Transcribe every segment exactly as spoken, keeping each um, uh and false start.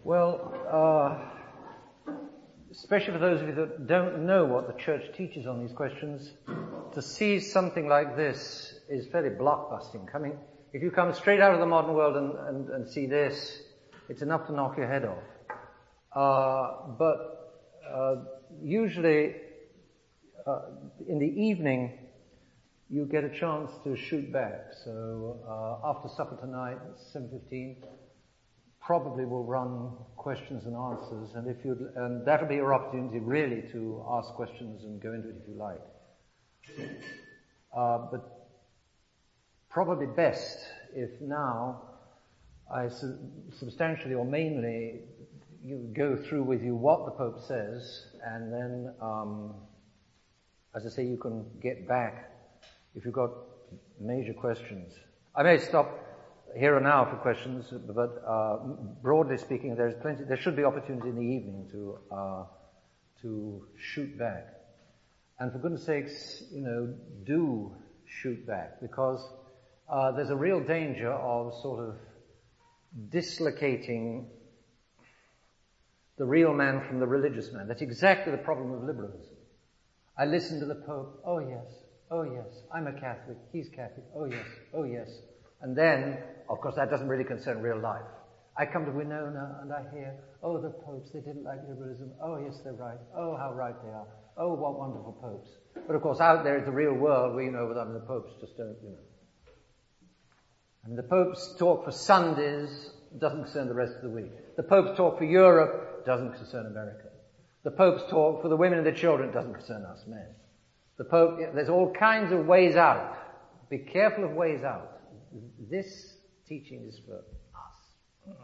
Well, uh, especially for those of you that don't know what the church teaches on these questions, to see something like this is fairly blockbusting. Coming, if you come straight out of the modern world and, and, and see this, it's enough to knock your head off. Uh, but uh, usually uh, in the evening, you get a chance to shoot back. So uh, after supper tonight, seven fifteen, probably will run questions and answers, and if you and that'll be your opportunity really to ask questions and go into it if you like. Uh, but probably best if now I su- substantially or mainly you go through with you what the Pope says, and then, um, as I say, you can get back if you've got major questions. I may stop here and now for questions, but uh, broadly speaking, there's plenty. There should be opportunity in the evening to uh, to shoot back, and for goodness sakes, you know, do shoot back, because uh, there's a real danger of sort of dislocating the real man from the religious man. That's exactly the problem of liberalism. I listen to the Pope. Oh yes, oh yes, I'm a Catholic. He's Catholic. Oh yes, oh yes. And then, of course, that doesn't really concern real life. I come to Winona and I hear, oh, the popes, they didn't like liberalism. Oh, yes, they're right. Oh, how right they are. Oh, what wonderful popes. But, of course, out there is the real world where, you know, I mean, the popes just don't, you know. I mean, the popes talk for Sundays, doesn't concern the rest of the week. The popes talk for Europe, doesn't concern America. The popes talk for the women and the children, doesn't concern us men. The Pope, there's all kinds of ways out. Be careful of ways out. This teaching is for us.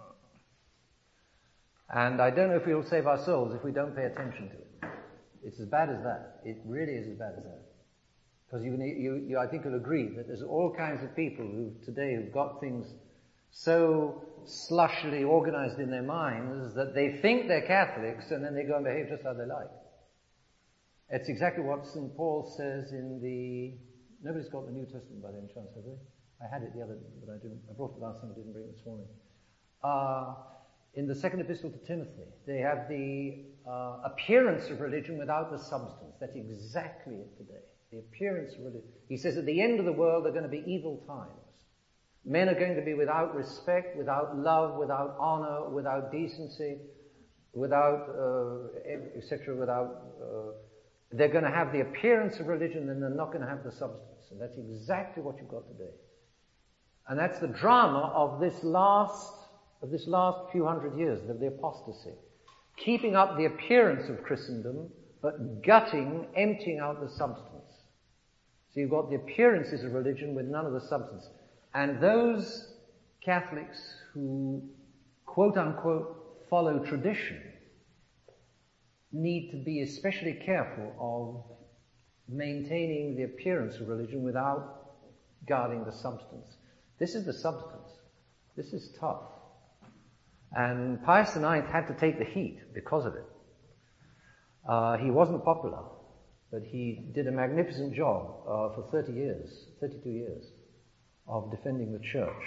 And I don't know if we will save our souls if we don't pay attention to it. It's as bad as that. It really is as bad as that. Because you, you, you, I think you'll agree that there's all kinds of people who today who've got things so slushily organized in their minds that they think they're Catholics and then they go and behave just how they like. It's exactly what Saint Paul says in the... Nobody's got the New Testament by any chance, have they? I had it the other, but I didn't. I brought it last time. I didn't bring it this morning. Uh, in the second epistle to Timothy, they have the uh, appearance of religion without the substance. That's exactly it today. The appearance of religion. He says at the end of the world there are going to be evil times. Men are going to be without respect, without love, without honor, without decency, without uh, et cetera. Without uh, they're going to have the appearance of religion, and they're not going to have the substance. And that's exactly what you've got today. And that's the drama of this last, of this last few hundred years, of the apostasy. Keeping up the appearance of Christendom, but gutting, emptying out the substance. So you've got the appearances of religion with none of the substance. And those Catholics who, quote unquote, follow tradition, need to be especially careful of maintaining the appearance of religion without guarding the substance. This is the substance. This is tough. And Pius the Ninth had to take the heat because of it. Uh, he wasn't popular, but he did a magnificent job uh, for thirty years, thirty-two years, of defending the church.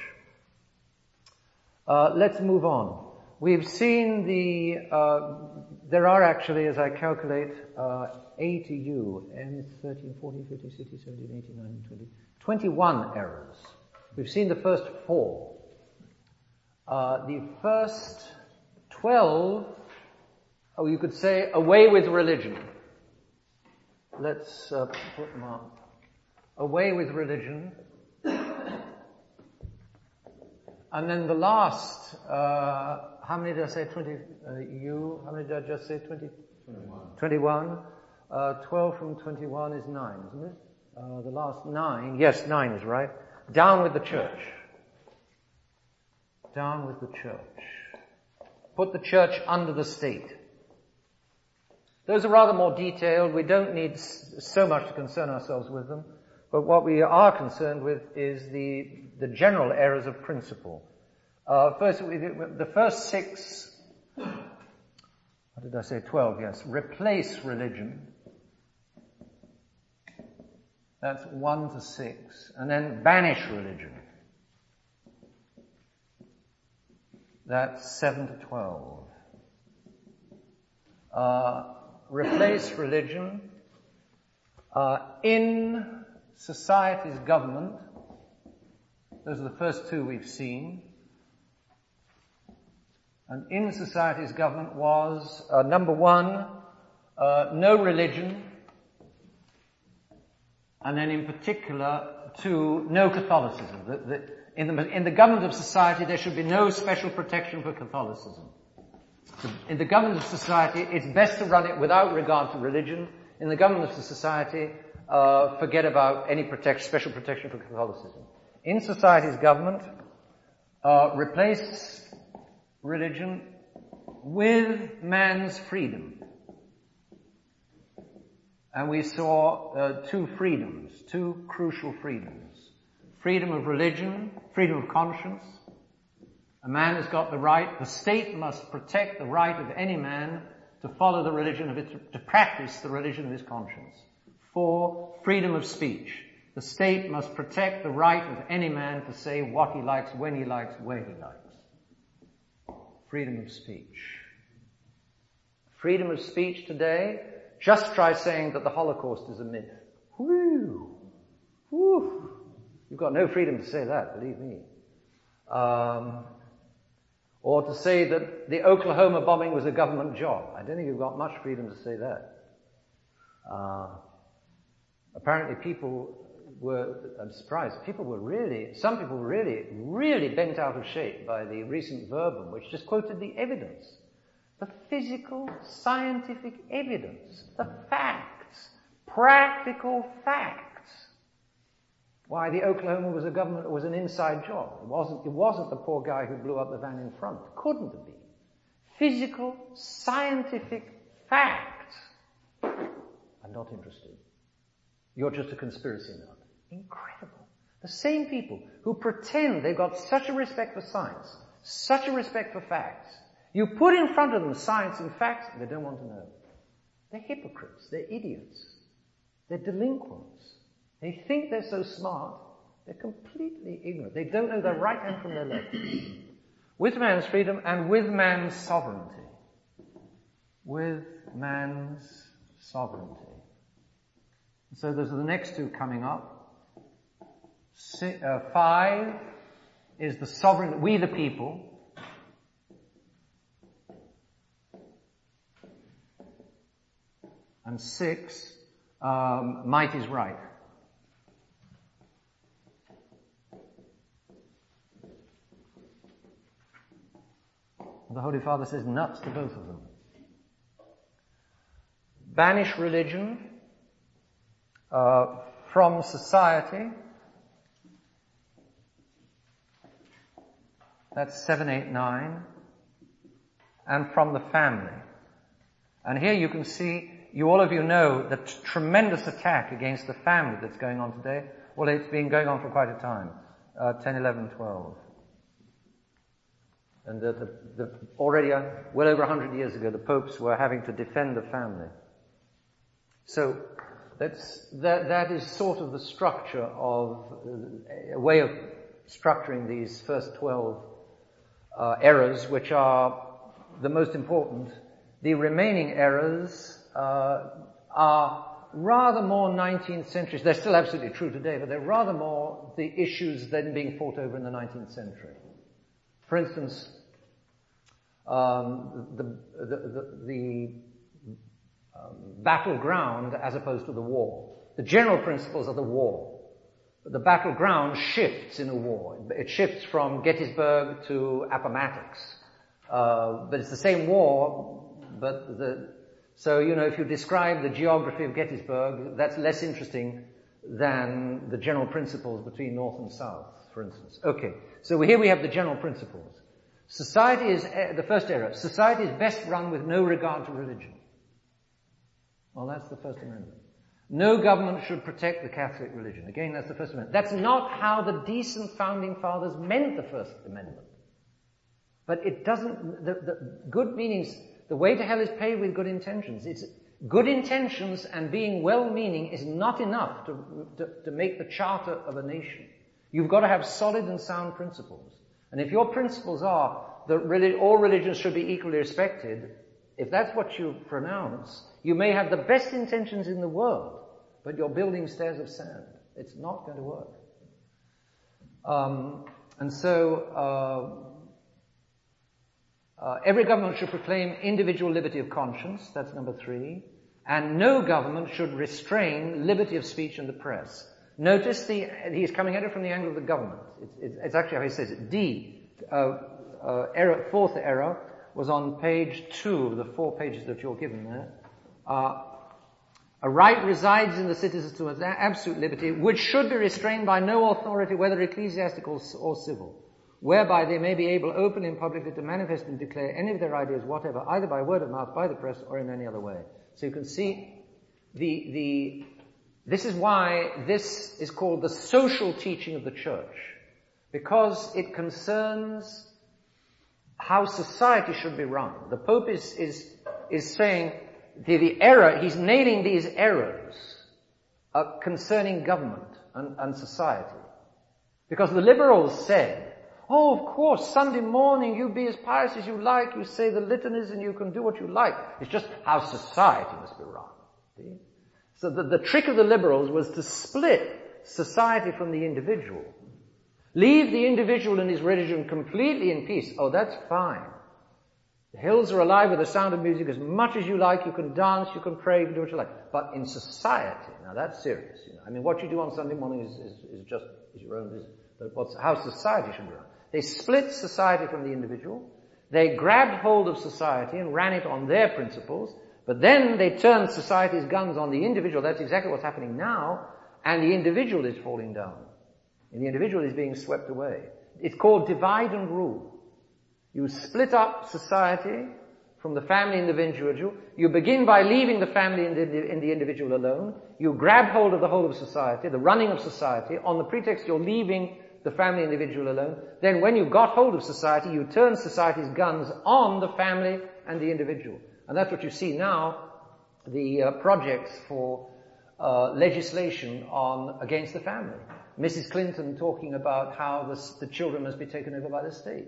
Uh, let's move on. We've seen the, uh, there are actually, as I calculate, uh, A to U, N thirteen, fourteen, fifteen, sixteen, seventeen, eighteen, nineteen, twenty, twenty-one errors. We've seen the first four. Uh, the first twelve, oh, you could say, away with religion. Let's uh, put them on. Away with religion. And then the last, uh, how many did I say? twenty, uh, you, how many did I just say? twenty? twenty-one. twenty-one. Uh, twelve from twenty-one is nine, isn't it? Uh, the last nine, yes, nine is right. Down with the church. Down with the church. Put the church under the state. Those are rather more detailed. We don't need so much to concern ourselves with them. But what we are concerned with is the, the general errors of principle. Uh, first, the first six, what did I say? Twelve, yes. Replace religion. That's one to six. And then banish religion. That's seven to twelve. Uh, replace religion uh, in society's government. Those are the first two we've seen. And in society's government was, uh, number one, uh, no religion, and then in particular, two, no Catholicism. The, the, in, the, in the government of society, there should be no special protection for Catholicism. In the government of society, it's best to run it without regard to religion. In the government of society, uh, forget about any protect, special protection for Catholicism. In society's government, uh, replace religion with man's freedom. And we saw uh, two freedoms, two crucial freedoms. Freedom of religion, freedom of conscience. A man has got the right, the state must protect the right of any man to follow the religion of his, to practice the religion of his conscience. Four, freedom of speech. The state must protect the right of any man to say what he likes, when he likes, where he likes. Freedom of speech. Freedom of speech today, just try saying that the Holocaust is a myth. Woo! Woo! You've got no freedom to say that, believe me. Um, or to say that the Oklahoma bombing was a government job. I don't think you've got much freedom to say that. Uh, apparently people were, I'm surprised, people were really, some people were really, really bent out of shape by the recent verbum, which just quoted the evidence. The physical, scientific evidence. The facts. Practical facts. Why the Oklahoma was a government, was an inside job. It wasn't, it wasn't the poor guy who blew up the van in front. It couldn't have been. Physical, scientific facts. I'm not interested. You're just a conspiracy nut. Incredible. The same people who pretend they've got such a respect for science, such a respect for facts, you put in front of them science and facts, they don't want to know. They're hypocrites. They're idiots. They're delinquents. They think they're so smart, they're completely ignorant. They don't know their right hand from their left. With man's freedom and with man's sovereignty. With man's sovereignty. So those are the next two coming up. Six, uh, five is the sovereign, we the people. And six, um, might is right. The Holy Father says nuts to both of them. Banish religion uh, from society. That's seven, eight, nine. And from the family. And here you can see, you all of you know the t- tremendous attack against the family that's going on today. Well, it's been going on for quite a time. Uh, ten, eleven, twelve. And the, the, the, already, uh, well over a hundred years ago, the popes were having to defend the family. So, that's, that, that is sort of the structure of, uh, a way of structuring these first twelve uh, errors, which are the most important. The remaining errors uh, are rather more nineteenth century. They're still absolutely true today, but they're rather more the issues then being fought over in the nineteenth century. For instance, um, the, the, the, the um, battleground as opposed to the war. The general principles of the war. But the battleground shifts in a war. It shifts from Gettysburg to Appomattox. Uh, but it's the same war, but the, so, you know, if you describe the geography of Gettysburg, that's less interesting than the general principles between North and South, for instance. Okay, so here we have the general principles. Society is, the first error, society is best run with no regard to religion. Well, that's the First Amendment. No government should protect the Catholic religion. Again, that's the First Amendment. That's not how the decent founding fathers meant the First Amendment. But it doesn't, the, the good meanings, the way to hell is paved with good intentions. It's good intentions and being well-meaning is not enough to, to, to make the charter of a nation. You've got to have solid and sound principles. And if your principles are that relig- all religions should be equally respected, if that's what you pronounce, you may have the best intentions in the world, but you're building stairs of sand. It's not going to work. Um, and so, uh, uh, every government should proclaim individual liberty of conscience, that's number three, and no government should restrain liberty of speech and the press. Notice the, he's coming at it from the angle of the government. It's, it's, it's actually how he says it. D, uh, uh, error, fourth error, was on page two of the four pages that you're given there. Uh, a right resides in the citizens to an absolute liberty, which should be restrained by no authority, whether ecclesiastical or civil, whereby they may be able openly and publicly to manifest and declare any of their ideas whatever, either by word of mouth, by the press, or in any other way. So you can see the, the, this is why this is called the social teaching of the church, because it concerns how society should be run. The Pope is, is, is saying the, the error, he's nailing these errors uh, concerning government and, and society. Because the liberals said, oh, of course, Sunday morning you be as pious as you like, you say the litanies and you can do what you like. It's just how society must be run. See? So the, the trick of the liberals was to split society from the individual. Leave the individual and his religion completely in peace. Oh, that's fine. The hills are alive with the sound of music as much as you like. You can dance, you can pray, you can do what you like. But in society, now that's serious. You know? I mean, what you do on Sunday morning is, is, is just is your own business. But what's, how society should be run. They split society from the individual. They grabbed hold of society and ran it on their principles. But then they turned society's guns on the individual. That's exactly what's happening now. And the individual is falling down. And the individual is being swept away. It's called divide and rule. You split up society from the family and the individual. You begin by leaving the family and the, and the individual alone. You grab hold of the whole of society, the running of society, on the pretext you're leaving the family and individual alone. Then when you got hold of society, you turn society's guns on the family and the individual. And that's what you see now, the uh, projects for uh, legislation on against the family. Missus Clinton talking about how the, the children must be taken over by the state.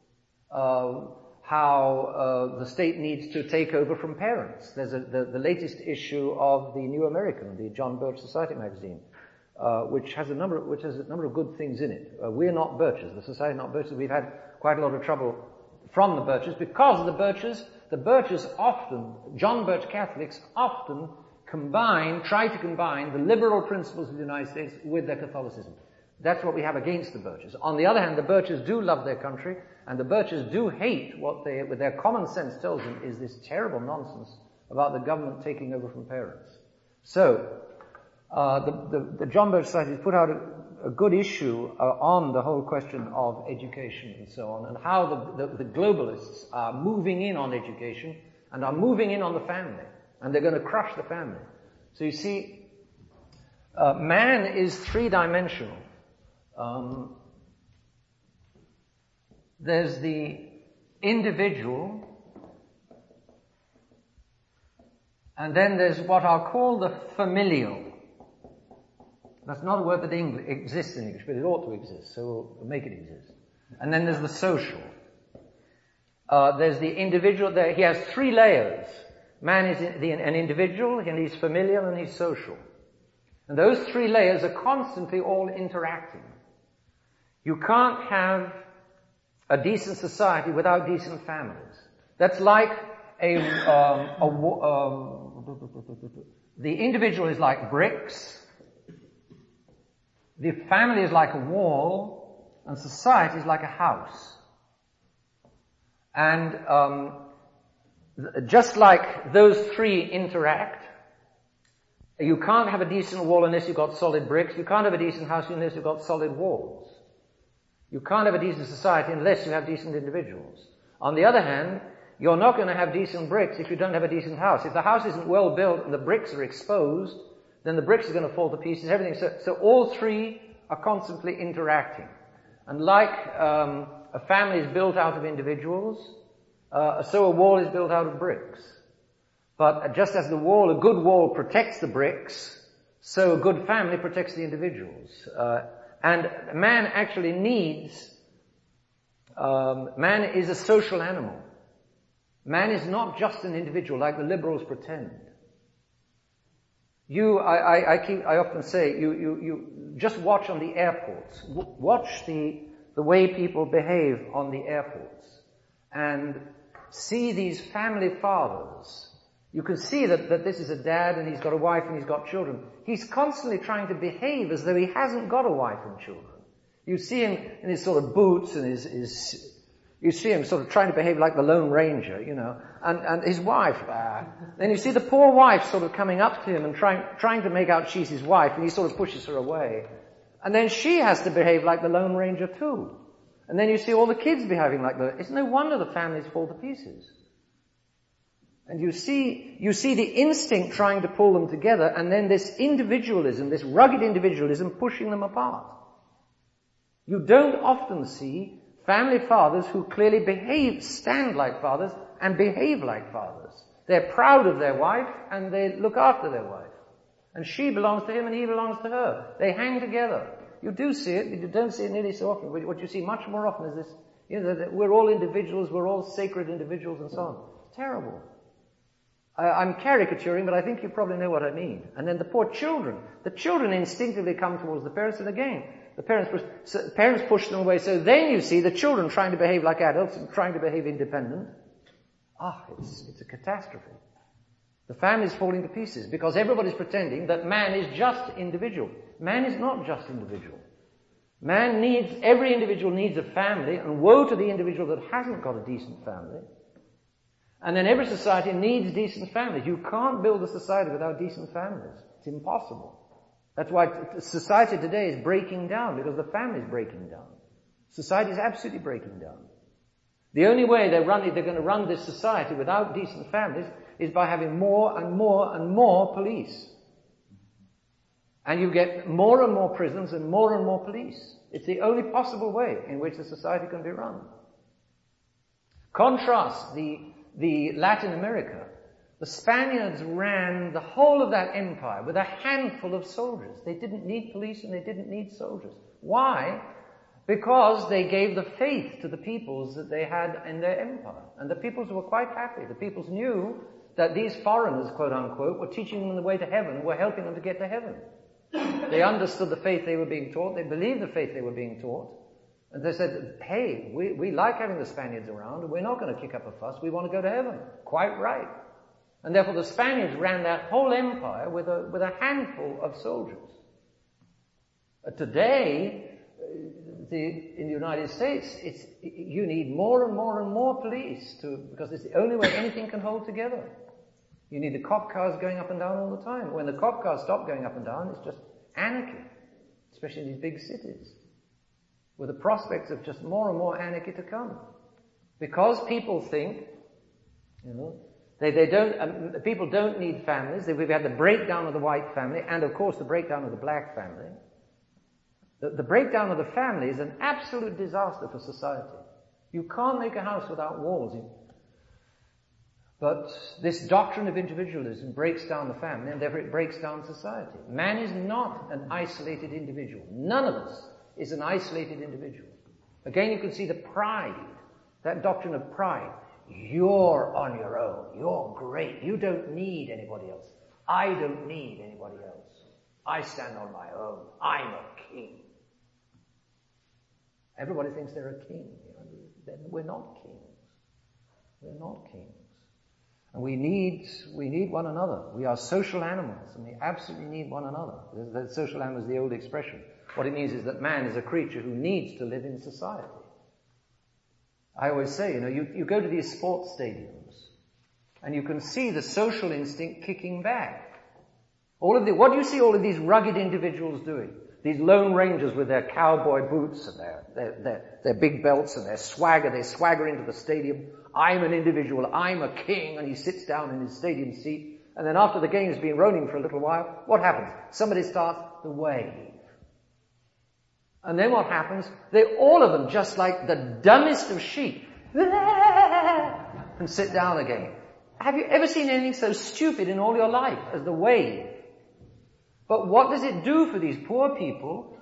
Uh, how uh, the state needs to take over from parents. There's a, the, the latest issue of the New American, the John Birch Society magazine, uh, which has a number of, which has a number of good things in it. Uh, we're not Birches, the Society not Birches. We've had quite a lot of trouble from the Birches because of the Birches. The Birches often, John Birch Catholics often combine, try to combine the liberal principles of the United States with their Catholicism. That's what we have against the Birches. On the other hand, the Birches do love their country, and the Birches do hate what they, with their common sense tells them is this terrible nonsense about the government taking over from parents. So, uh, the, the, the John Birch Society has put out a, a good issue uh, on the whole question of education and so on, and how the, the, the globalists are moving in on education and are moving in on the family. And they're going to crush the family. So you see, uh, man is three-dimensional. Um, there's the individual, and then there's what I'll call the familial. That's not a word that English, exists in English, but it ought to exist, so we'll make it exist. And then there's the social. Uh, there's the individual. There, he has three layers. Man is the, an individual, and he's familial, and he's social. And those three layers are constantly all interacting. You can't have a decent society without decent families. That's like a, um, a um, the individual is like bricks, the family is like a wall, and society is like a house. And um, just like those three interact, you can't have a decent wall unless you've got solid bricks. You can't have a decent house unless you've got solid walls. You can't have a decent society unless you have decent individuals. On the other hand, you're not going to have decent bricks if you don't have a decent house. If the house isn't well built and the bricks are exposed, then the bricks are going to fall to pieces, everything. So, so all three are constantly interacting. And like um, a family is built out of individuals, Uh, so a wall is built out of bricks. But just as the wall, a good wall protects the bricks, so a good family protects the individuals. Uh, and man actually needs Um, man is a social animal. Man is not just an individual like the liberals pretend. You, I, I, I keep, I often say, you, you, you just watch on the airports. W- watch the, the way people behave on the airports. And see these family fathers. You can see that, that this is a dad and he's got a wife and he's got children. He's constantly trying to behave as though he hasn't got a wife and children. You see him in his sort of boots and his, his you see him sort of trying to behave like the Lone Ranger, you know, and, and his wife. Ah. Then you see the poor wife sort of coming up to him and trying, trying to make out she's his wife, and he sort of pushes her away. And then she has to behave like the Lone Ranger too. And then you see all the kids behaving like the, it's no wonder the families fall to pieces. And you see, you see the instinct trying to pull them together, and then this individualism, this rugged individualism pushing them apart. You don't often see family fathers who clearly behave, stand like fathers, and behave like fathers. They're proud of their wife, and they look after their wife. And she belongs to him, and he belongs to her. They hang together. You do see it, but you don't see it nearly so often. What you see much more often is this, you know, that we're all individuals, we're all sacred individuals, and so on. It's terrible. I, I'm caricaturing, but I think you probably know what I mean. And then the poor children. The children instinctively come towards the parents, and again, the parents push, so parents push them away. So then you see the children trying to behave like adults and trying to behave independent. Ah, it's, it's a catastrophe. The family's falling to pieces because everybody's pretending that man is just individual. Man is not just individual. Man needs, every individual needs a family, and woe to the individual that hasn't got a decent family. And then every society needs decent families. You can't build a society without decent families. It's impossible. That's why society today is breaking down, because the family is breaking down. Society is absolutely breaking down. The only way they're, running, they're going to run this society without decent families is by having more and more and more police. And you get more and more prisons and more and more police. It's the only possible way in which the society can be run. Contrast the, the Latin America. The Spaniards ran the whole of that empire with a handful of soldiers. They didn't need police and they didn't need soldiers. Why? Because they gave the faith to the peoples that they had in their empire. And the peoples were quite happy. The peoples knew that these foreigners, quote unquote, were teaching them the way to heaven, were helping them to get to heaven. They understood the faith they were being taught. They believed the faith they were being taught. And they said, hey, we, we like having the Spaniards around. We're not going to kick up a fuss. We want to go to heaven. Quite right. And therefore the Spaniards ran that whole empire with a, with a handful of soldiers. Uh, today, the, in the United States, it's, you need more and more and more police to, because it's the only way anything can hold together. You need the cop cars going up and down all the time. When the cop cars stop going up and down, it's just anarchy, especially in these big cities, with the prospects of just more and more anarchy to come. Because people think, you know, They, they don't, um, people don't need families. We've had the breakdown of the white family and, of course, the breakdown of the black family. The, the breakdown of the family is an absolute disaster for society. You can't make a house without walls. But this doctrine of individualism breaks down the family, and therefore it breaks down society. Man is not an isolated individual. None of us is an isolated individual. Again, you can see the pride, that doctrine of pride. You're on your own. You're great. You don't need anybody else. I don't need anybody else. I stand on my own. I'm a king. Everybody thinks they're a king. You know, we're not kings. We're not kings. And we need, we need one another. We are social animals, and we absolutely need one another. The, the social animal is the old expression. What it means is that man is a creature who needs to live in society. I always say, you know, you, you go to these sports stadiums, and you can see the social instinct kicking back. All of the, what do you see all of these rugged individuals doing? These lone rangers with their cowboy boots and their, their, their, their big belts and their swagger. They swagger into the stadium. I'm an individual. I'm a king. And he sits down in his stadium seat. And then after the game's been rolling for a little while, what happens? Somebody starts the wave. And then what happens? They, all of them, just like the dumbest of sheep, and sit down again. Have you ever seen anything so stupid in all your life as the wave? But what does it do for these poor people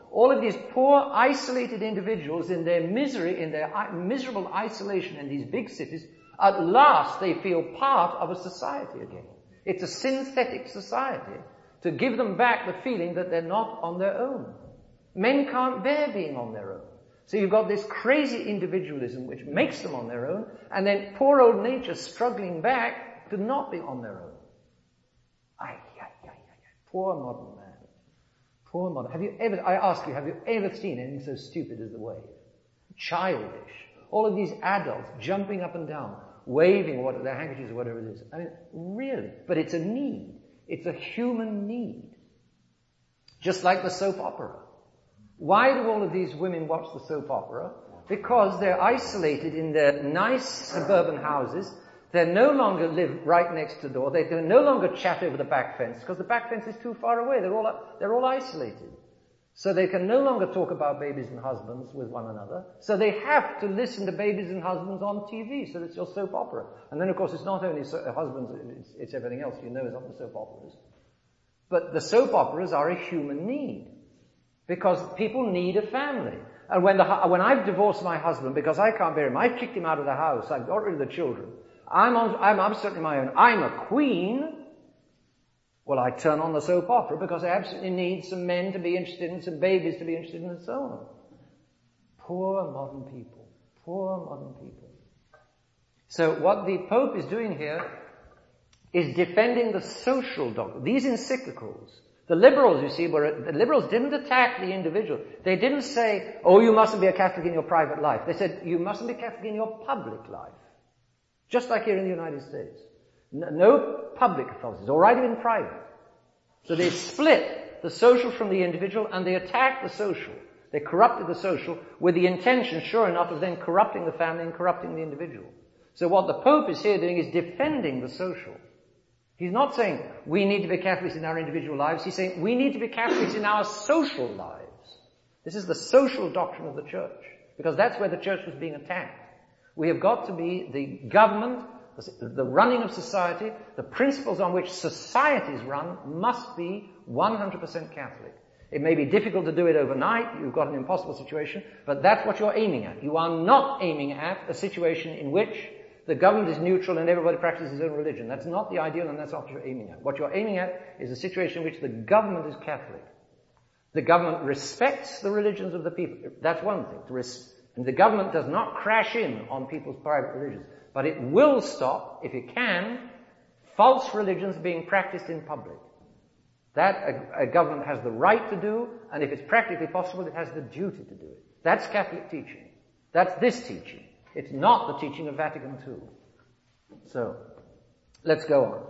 All of these poor, isolated individuals in their misery, in their miserable isolation in these big cities, at last they feel part of a society again. It's a synthetic society to give them back the feeling that they're not on their own. Men can't bear being on their own. So you've got this crazy individualism which makes them on their own, and then poor old nature struggling back to not be on their own. Ay, ay, ay, ay, ay. Poor modern man. Poor modern. Have you ever, I ask you, have you ever seen anything so stupid as the wave? Childish. All of these adults jumping up and down, waving what, their handkerchiefs or whatever it is. I mean, really. But it's a need. It's a human need. Just like the soap opera. Why do all of these women watch the soap opera? Because they're isolated in their nice suburban houses. They no longer live right next to the door. They can no longer chat over the back fence because the back fence is too far away. They're all, they're all isolated. So they can no longer talk about babies and husbands with one another. So they have to listen to babies and husbands on T V. So that's your soap opera. And then, of course, it's not only so, husbands, it's, it's everything else you know is on the soap operas. But the soap operas are a human need. Because people need a family. And when, the, when I've divorced my husband because I can't bear him, I've kicked him out of the house, I've got rid of the children, I'm, on, I'm absolutely my own, I'm a queen, well, I turn on the soap opera because I absolutely need some men to be interested in, some babies to be interested in, and so on. Poor modern people. Poor modern people. So what the Pope is doing here is defending the social dogma. These encyclicals, the liberals, you see, were, the liberals didn't attack the individual. They didn't say, oh, you mustn't be a Catholic in your private life. They said, you mustn't be Catholic in your public life. Just like here in the United States. No, no public Catholicism, or even private. So they split the social from the individual, and they attacked the social. They corrupted the social with the intention, sure enough, of then corrupting the family and corrupting the individual. So what the Pope is here doing is defending the social. He's not saying we need to be Catholics in our individual lives. He's saying we need to be Catholics in our social lives. This is the social doctrine of the church, because that's where the church was being attacked. We have got to be the government, the running of society, the principles on which societies run must be one hundred percent Catholic. It may be difficult to do it overnight, you've got an impossible situation, but that's what you're aiming at. You are not aiming at a situation in which the government is neutral and everybody practices his own religion. That's not the ideal, and that's not what you're aiming at. What you're aiming at is a situation in which the government is Catholic. The government respects the religions of the people. That's one thing. To res- and the government does not crash in on people's private religions. But it will stop, if it can, false religions being practiced in public. That a, a government has the right to do, and if it's practically possible, it has the duty to do it. That's Catholic teaching. That's this teaching. It's not the teaching of Vatican Two. So, let's go on.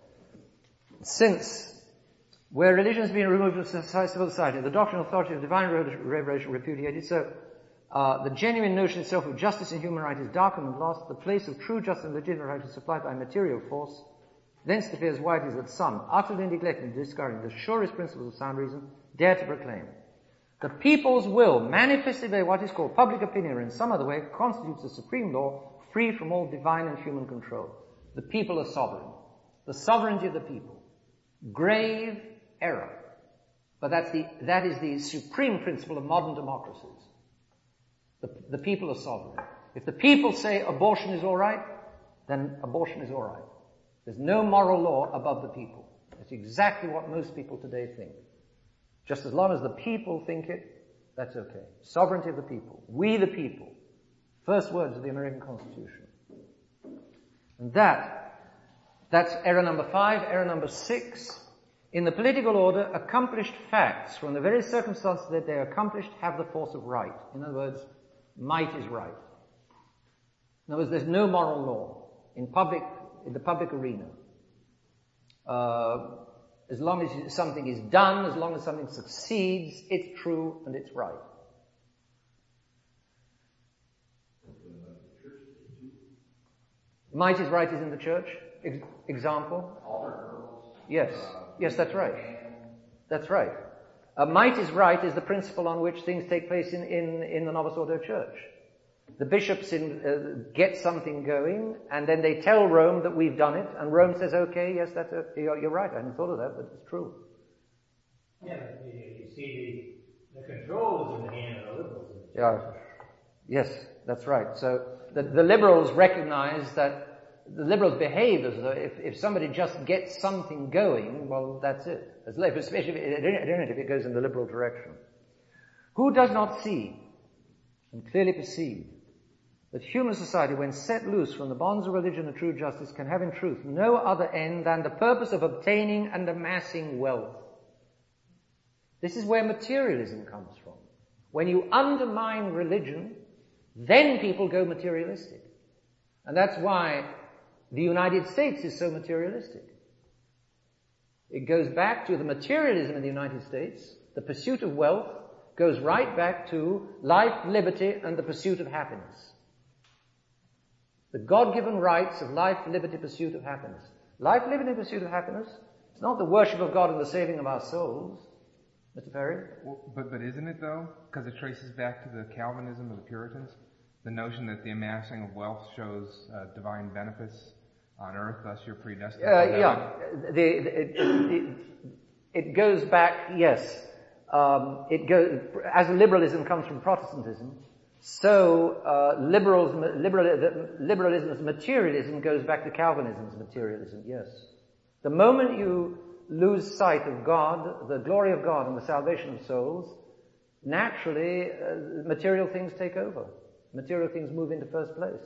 Since, where religion has been removed from civil society, the doctrine and authority of divine revelation repudiated, so uh, the genuine notion itself of justice and human right is darkened and lost, the place of true justice and legitimate right is supplied by material force. Thence it appears why it is that some, utterly neglecting and discarding the surest principles of sound reason, dare to proclaim the people's will, manifested by what is called public opinion or in some other way, constitutes the supreme law, free from all divine and human control. The people are sovereign. The sovereignty of the people. Grave error. But that's the, that is the supreme principle of modern democracies. The, the people are sovereign. If the people say abortion is all right, then abortion is all right. There's no moral law above the people. That's exactly what most people today think. Just as long as the people think it, that's okay. Sovereignty of the people. We the people. First words of the American Constitution. And that, that's error number five. Error number six. In the political order, accomplished facts, from the very circumstances that they are accomplished, have the force of right. In other words, might is right. In other words, there's no moral law in public, in the public arena. Uh, As long as something is done, as long as something succeeds, it's true and it's right. Might is right is in the church. Ex- example? Yes. Yes, that's right. That's right. Uh, might is right is the principle on which things take place in, in, in the Novus Ordo Church. The bishops in, uh, get something going, and then they tell Rome that we've done it, and Rome says, okay, yes, that's a, you're, you're right, I hadn't thought of that, but it's true. Yeah, you see The control is in the hand of the liberals. Yeah. Yes, that's right. So the, the liberals recognize that the liberals behave as though if, if somebody just gets something going, well, that's it. As if, especially if, if it goes in the liberal direction. Who does not see and clearly perceive that human society, when set loose from the bonds of religion and true justice, can have in truth no other end than the purpose of obtaining and amassing wealth? This is where materialism comes from. When you undermine religion, then people go materialistic. And that's why the United States is so materialistic. It goes back to the materialism in the United States. The pursuit of wealth goes right back to life, liberty, and the pursuit of happiness. The God-given rights of life, liberty, pursuit of happiness. Life, liberty, pursuit of happiness. It's not the worship of God and the saving of our souls. Mister Perry? Well, but, but isn't it though? Because it traces back to the Calvinism of the Puritans. The notion that the amassing of wealth shows uh, divine benefits on earth, thus you're predestined. Uh, yeah. The, the, it, it, it goes back, yes. Um, it goes, as liberalism comes from Protestantism, so uh, liberals, liberal, liberalism's materialism goes back to Calvinism's materialism, yes. The moment you lose sight of God, the glory of God and the salvation of souls, naturally uh, material things take over. Material things move into first place.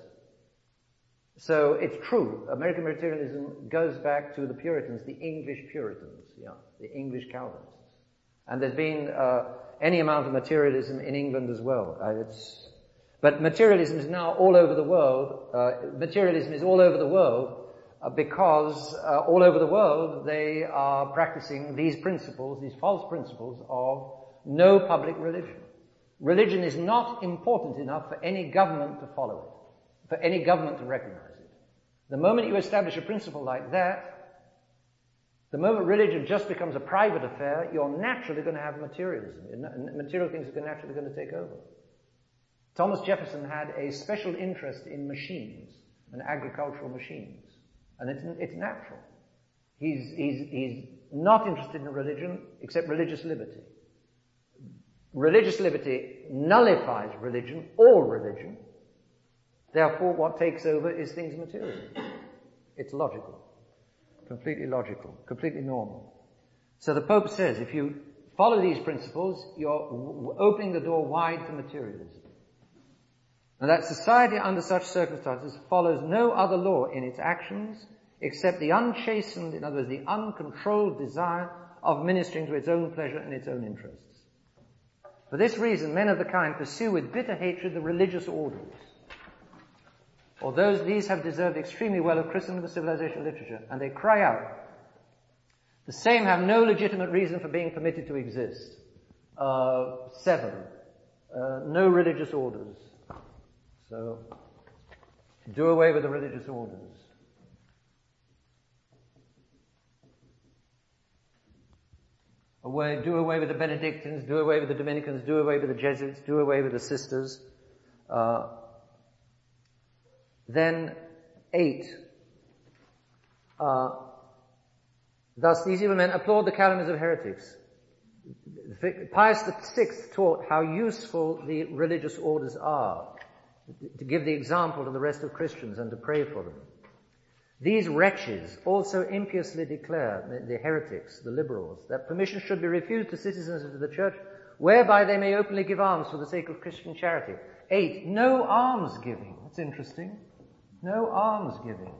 So it's true, American materialism goes back to the Puritans, the English Puritans, yeah, the English Calvinists. And there's been uh, any amount of materialism in England as well. Uh, it's, but materialism is now all over the world. Uh, materialism is all over the world uh, because uh, all over the world they are practicing these principles, these false principles of no public religion. Religion is not important enough for any government to follow it, for any government to recognize it. The moment you establish a principle like that, the moment religion just becomes a private affair, you're naturally going to have materialism. Material things are naturally going to take over. Thomas Jefferson had a special interest in machines and agricultural machines. And it's, it's natural. He's, he's, he's not interested in religion except religious liberty. Religious liberty nullifies religion, all religion. Therefore, what takes over is things material. It's logical. Completely logical. Completely normal. So the Pope says, if you follow these principles, you're w- opening the door wide to materialism. And that society under such circumstances follows no other law in its actions except the unchastened, in other words, the uncontrolled desire of ministering to its own pleasure and its own interests. For this reason, men of the kind pursue with bitter hatred the religious orders. Although these have deserved extremely well of Christendom and civilization literature, and they cry out, the same have no legitimate reason for being permitted to exist. Uh, seven, uh, no religious orders. So, do away with the religious orders. Away, do away with the Benedictines, do away with the Dominicans, do away with the Jesuits, do away with the sisters. Uh, then, eight. Uh, Thus, these evil men applaud the calumnies of heretics. Pius the Sixth taught how useful the religious orders are, to give the example to the rest of Christians and to pray for them. These wretches also impiously declare, the, the heretics, the liberals, that permission should be refused to citizens of the church, whereby they may openly give alms for the sake of Christian charity. Eight, no alms giving. That's interesting. No alms giving.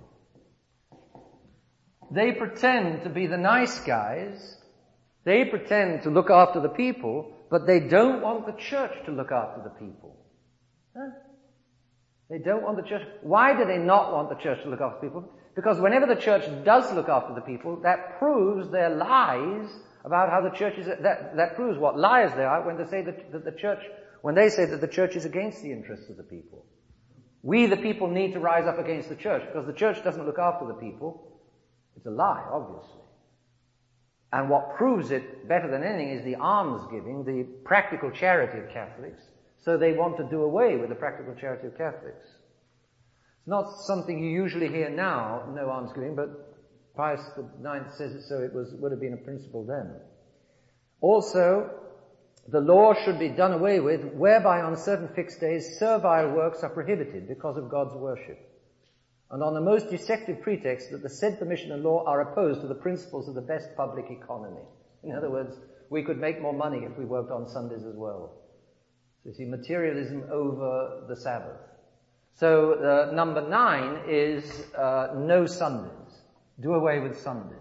They pretend to be the nice guys. They pretend to look after the people, but they don't want the church to look after the people. Huh? They don't want the church. Why do they not want the church to look after people? Because whenever the church does look after the people, that proves their lies about how the church is, that, that proves what liars they are when they say that, that the church, when they say that the church is against the interests of the people. We, the people, need to rise up against the church because the church doesn't look after the people. It's a lie, obviously. And what proves it better than anything is the alms giving, the practical charity of Catholics. So they want to do away with the practical charity of Catholics. It's not something you usually hear now, no alms giving, but Pius the Ninth says it, so it was would have been a principle then. Also, the law should be done away with, whereby on certain fixed days servile works are prohibited because of God's worship, and on the most deceptive pretext that the said permission and law are opposed to the principles of the best public economy. In other words, we could make more money if we worked on Sundays as well. So you see, materialism over the Sabbath. So uh, number nine is uh, no Sundays. Do away with Sundays.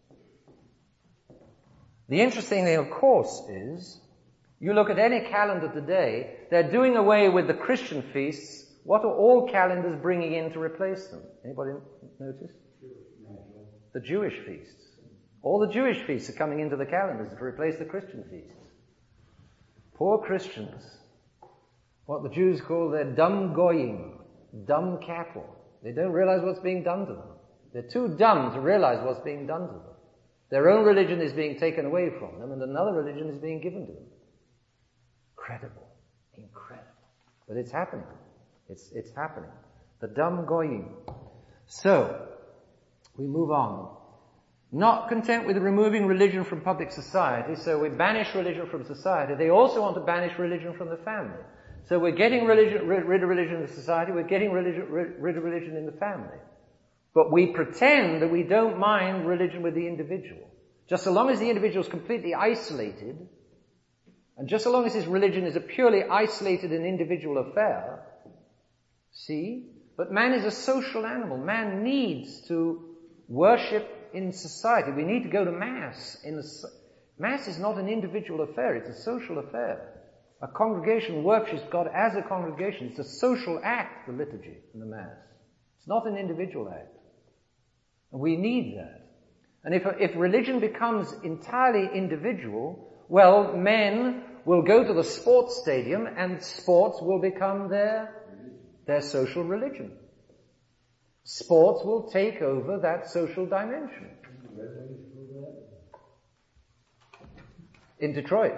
The interesting thing, of course, is you look at any calendar today, they're doing away with the Christian feasts. What are all calendars bringing in to replace them? Anybody notice? The Jewish feasts. All the Jewish feasts are coming into the calendars to replace the Christian feasts. Poor Christians. What the Jews call their dumb goyim, dumb cattle. They don't realize what's being done to them. They're too dumb to realize what's being done to them. Their own religion is being taken away from them, and another religion is being given to them. Incredible. Incredible. But it's happening. It's, it's happening. The dumb goyim. So, we move on. Not content with removing religion from public society, so we banish religion from society. They also want to banish religion from the family. So we're getting religion, rid of religion in society, we're getting religion, rid of religion in the family. But we pretend that we don't mind religion with the individual. Just so long as the individual is completely isolated, and just so long as his religion is a purely isolated and individual affair, see? But man is a social animal. Man needs to worship in society. We need to go to Mass. In the, Mass is not an individual affair, it's a social affair. A congregation worships God as a congregation. It's a social act, the liturgy and the Mass. It's not an individual act. And we need that. And if, if religion becomes entirely individual, well, men will go to the sports stadium and sports will become their, their social religion. Sports will take over that social dimension. In Detroit.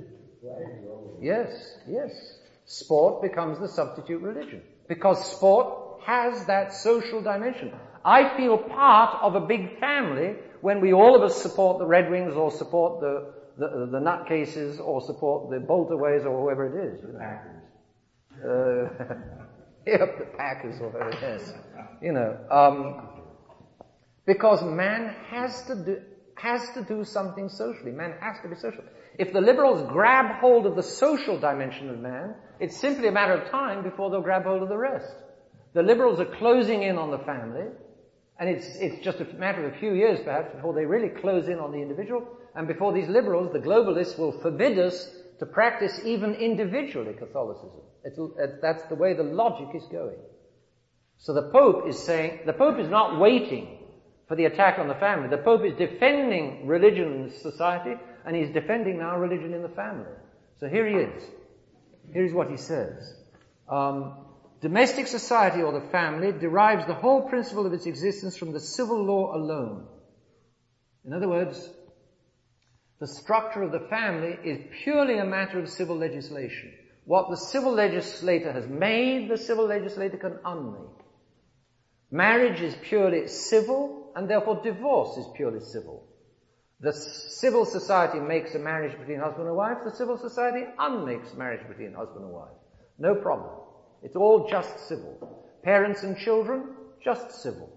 Yes, yes. Sport becomes the substitute religion. Because sport has that social dimension. I feel part of a big family when we all of us support the Red Wings or support the, the, the Nutcases or support the Bolterways or whoever it is. You know. Uh, Yep, the Packers or whatever it is. You know, um, because man has to do, has to do something socially. Man has to be social. If the liberals grab hold of the social dimension of man, it's simply a matter of time before they'll grab hold of the rest. The liberals are closing in on the family, and it's, it's just a matter of a few years perhaps before they really close in on the individual, and before these liberals, the globalists, will forbid us to practice even individually Catholicism. It'll, it, that's the way the logic is going. So the Pope is saying, the Pope is not waiting for the attack on the family. The Pope is defending religion in society, and he's defending now religion in the family. So here he is. Here's what he says. Um, domestic society, or the family, derives the whole principle of its existence from the civil law alone. In other words, the structure of the family is purely a matter of civil legislation. What the civil legislator has made, the civil legislator can unmake. Marriage is purely civil, and therefore divorce is purely civil. The civil society makes a marriage between husband and wife, the civil society unmakes marriage between husband and wife. No problem. It's all just civil. Parents and children, just civil.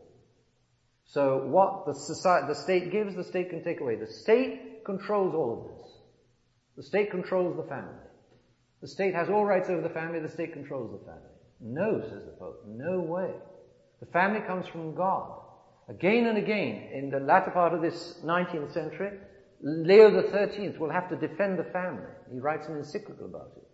So what the society, the state gives, the state can take away. The state controls all of this. The state controls the family. The state has all rights over the family, the state controls the family. No, says the Pope, no way. The family comes from God. Again and again, in the latter part of this nineteenth century, Leo the thirteenth will have to defend the family. He writes an encyclical about it.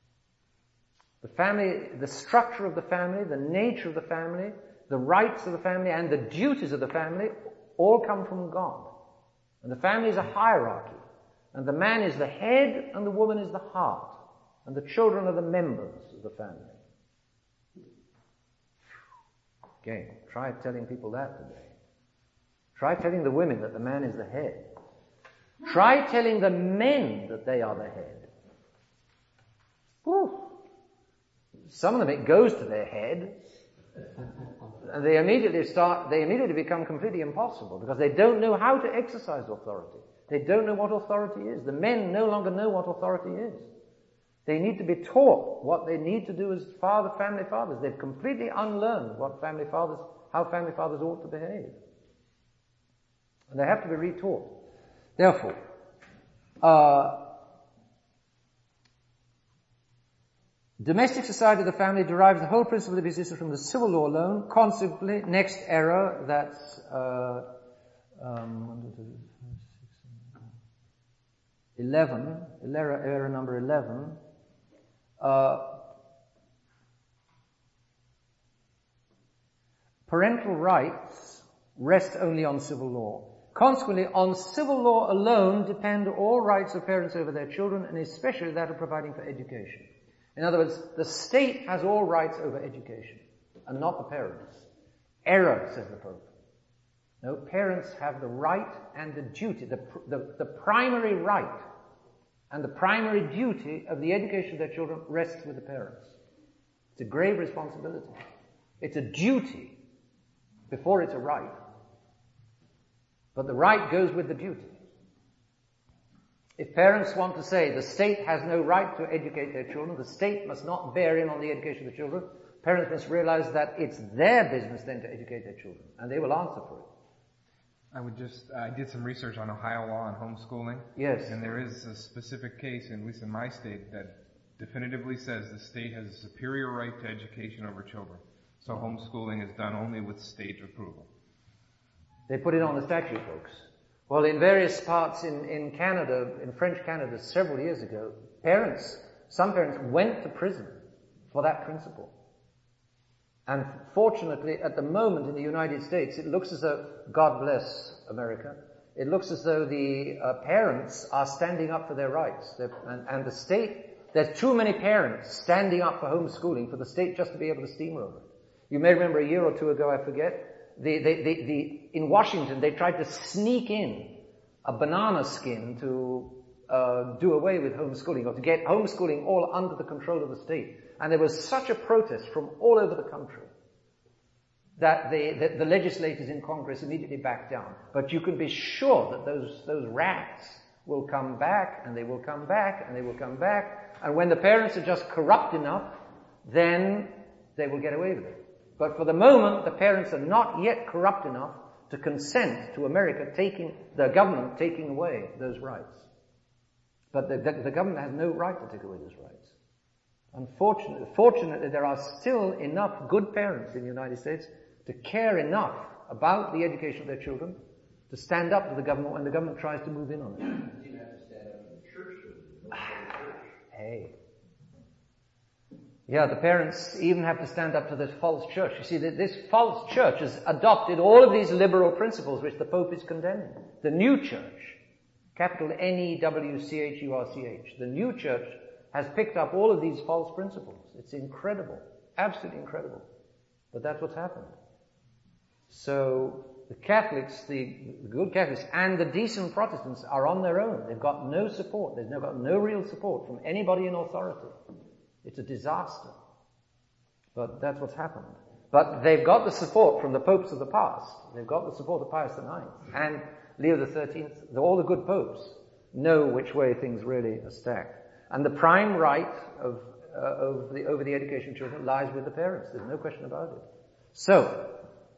The family, the structure of the family, the nature of the family, the rights of the family, and the duties of the family all come from God. And the family is a hierarchy. And the man is the head, and the woman is the heart. And the children are the members of the family. Again, try telling people that today. Try telling the women that the man is the head. Try telling the men that they are the head. Whew. Some of them it goes to their head, and they immediately start, they immediately become completely impossible because they don't know how to exercise authority. They don't know what authority is. The men no longer know what authority is. They need to be taught what they need to do as father, family fathers. They've completely unlearned what family fathers, how family fathers ought to behave. And they have to be retaught. Therefore, uh, domestic society of the family derives the whole principle of existence from the civil law alone. Consequently, next error, that's uh, um, eleven, error, error number eleven. Uh, parental rights rest only on civil law. Consequently, on civil law alone depend all rights of parents over their children, and especially that of providing for education. In other words, the state has all rights over education, and not the parents. Error, says the Pope. No, parents have the right and the duty, the, the, the primary right and the primary duty of the education of their children rests with the parents. It's a grave responsibility. It's a duty before it's a right. But the right goes with the duty. If parents want to say the state has no right to educate their children, the state must not bear in on the education of the children, parents must realize that it's their business then to educate their children, and they will answer for it. I would just, I did some research on Ohio law and homeschooling. Yes. And there is a specific case, at least in my state, that definitively says the state has a superior right to education over children. So homeschooling is done only with state approval. They put it on the statute books. Well, in various parts in, in Canada, in French Canada several years ago, parents, some parents went to prison for that principle. And fortunately, at the moment in the United States, it looks as though, God bless America, it looks as though the uh, parents are standing up for their rights. And, and the state, there's too many parents standing up for homeschooling for the state just to be able to steamroll it. You may remember a year or two ago, I forget, the, the, the, the, in Washington, they tried to sneak in a banana skin to uh, do away with homeschooling, or to get homeschooling all under the control of the state. And there was such a protest from all over the country that the, the, the legislators in Congress immediately backed down. But you can be sure that those, those rats will come back, and they will come back, and they will come back. And when the parents are just corrupt enough, then they will get away with it. But for the moment, the parents are not yet corrupt enough to consent to America taking, the government taking away those rights. But the, the, the government has no right to take away those rights. Unfortunately, fortunately, there are still enough good parents in the United States to care enough about the education of their children to stand up to the government when the government tries to move in on it. You have to stand up in the church. Hey. Yeah, the parents even have to stand up to this false church. You see, this false church has adopted all of these liberal principles which the Pope is condemning. The new church, capital N E W C H U R C H, the new church has picked up all of these false principles. It's incredible. Absolutely incredible. But that's what's happened. So the Catholics, the, the good Catholics, and the decent Protestants are on their own. They've got no support. They've got no real support from anybody in authority. It's a disaster. But that's what's happened. But they've got the support from the popes of the past. They've got the support of Pius the ninth and Leo the thirteenth. All the good popes know which way things really are stacked. And the prime right of, uh, of the, over the education of children lies with the parents. There's no question about it. So,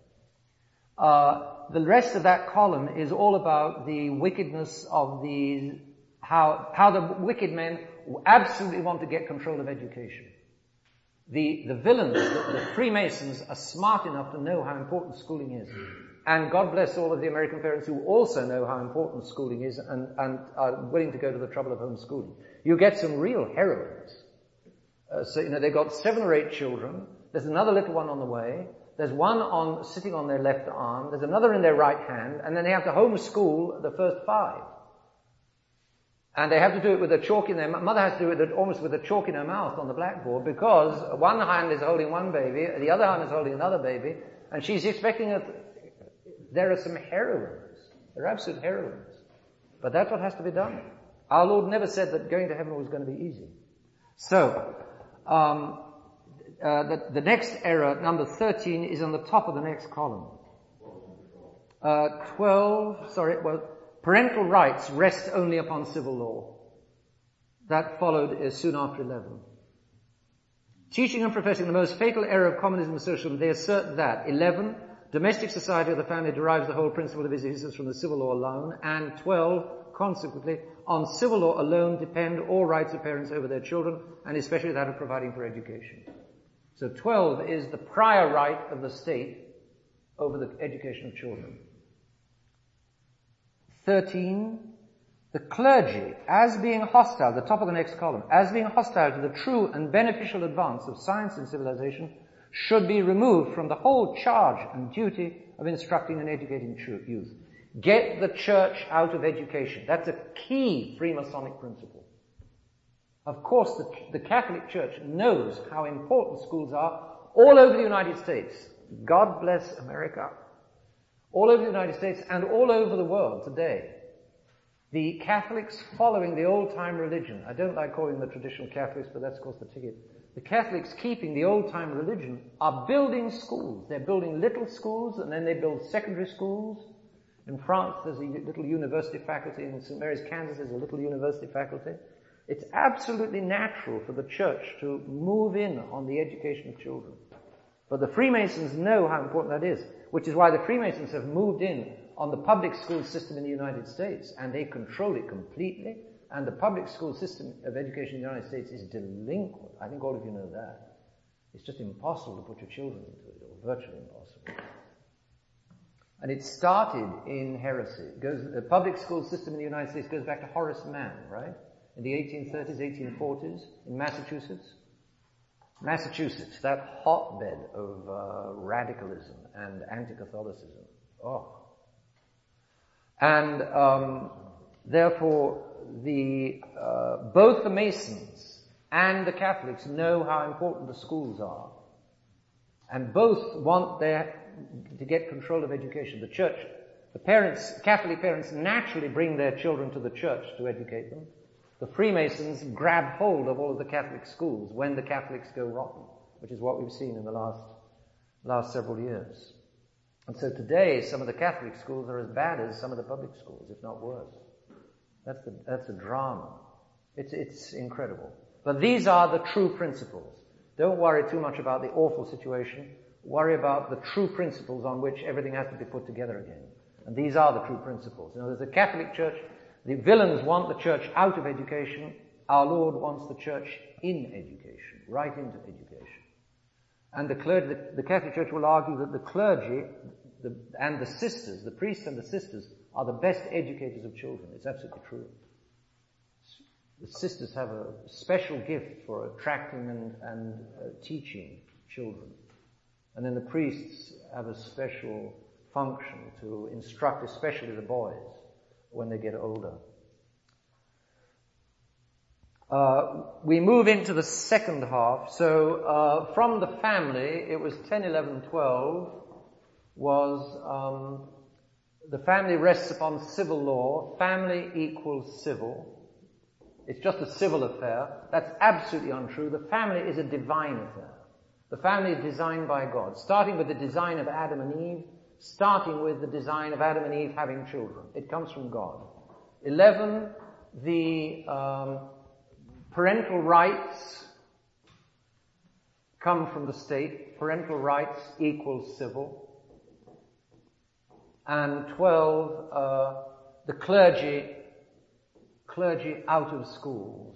uh, the rest of that column is all about the wickedness of the, how, how the wicked men absolutely want to get control of education. The, the villains, the, the Freemasons, are smart enough to know how important schooling is. And God bless all of the American parents who also know how important schooling is and, and are willing to go to the trouble of homeschooling. You get some real heroines. Uh, so, you know, they've got seven or eight children. There's another little one on the way. There's one on, sitting on their left arm. There's another in their right hand. And then they have to homeschool the first five. And they have to do it with a chalk in their mouth. Mother has to do it almost with a chalk in her mouth on the blackboard, because one hand is holding one baby, the other hand is holding another baby, and she's expecting it. There are some heroines. They're absolute heroines. But that's what has to be done. Our Lord never said that going to heaven was going to be easy. So, um, uh, the, the next error, number thirteen, is on the top of the next column. Uh, twelve, sorry, well, Parental rights rest only upon civil law. That followed uh, soon after eleven. Teaching and professing the most fatal error of communism and socialism, they assert that eleven, domestic society of the family derives the whole principle of its existence from the civil law alone, and twelve, consequently, on civil law alone depend all rights of parents over their children, and especially that of providing for education. So twelve is the prior right of the state over the education of children. thirteen, the clergy, as being hostile, the top of the next column, as being hostile to the true and beneficial advance of science and civilization, should be removed from the whole charge and duty of instructing and educating youth. Get the church out of education. That's a key Freemasonic principle. Of course, the, the Catholic Church knows how important schools are all over the United States. God bless America. All over the United States and all over the world today. The Catholics following the old-time religion, I don't like calling them the traditional Catholics, but that's of course the ticket. The Catholics keeping the old-time religion are building schools. They're building little schools, and then they build secondary schools. In France, there's a little university faculty. In Saint Mary's, Kansas, there's a little university faculty. It's absolutely natural for the church to move in on the education of children. But the Freemasons know how important that is, which is why the Freemasons have moved in on the public school system in the United States, and they control it completely, and the public school system of education in the United States is delinquent. I think all of you know that. It's just impossible to put your children into it, or virtually impossible. And it started in heresy. It goes, the public school system in the United States goes back to Horace Mann, right? In the eighteen thirties, eighteen forties, in Massachusetts. Massachusetts, that hotbed of uh, radicalism and anti-Catholicism. Oh. And um, therefore, the uh, both the Masons and the Catholics know how important the schools are, and both want their to get control of education. The church, the parents, Catholic parents, naturally bring their children to the church to educate them. The Freemasons grab hold of all of the Catholic schools when the Catholics go rotten, which is what we've seen in the last last several years. And so today, some of the Catholic schools are as bad as some of the public schools, if not worse. That's the, that's a drama. It's, it's incredible. But these are the true principles. Don't worry too much about the awful situation. Worry about the true principles on which everything has to be put together again. And these are the true principles. You know, there's a Catholic Church. The villains want the church out of education. Our Lord wants the church in education, right into education. And the clergy, the, the Catholic Church will argue that the clergy the, and the sisters, the priests and the sisters, are the best educators of children. It's absolutely true. The sisters have a special gift for attracting and, and uh, teaching children. And then the priests have a special function to instruct, especially the boys, when they get older. Uh, we move into the second half. So uh, from the family, it was ten, eleven, twelve, was um, the family rests upon civil law. Family equals civil. It's just a civil affair. That's absolutely untrue. The family is a divine affair. The family is designed by God, starting with the design of Adam and Eve, starting with the design of Adam and Eve having children. It comes from God. Eleven, the um, parental rights come from the state. Parental rights equals civil. And twelve, uh, the clergy, clergy out of schools.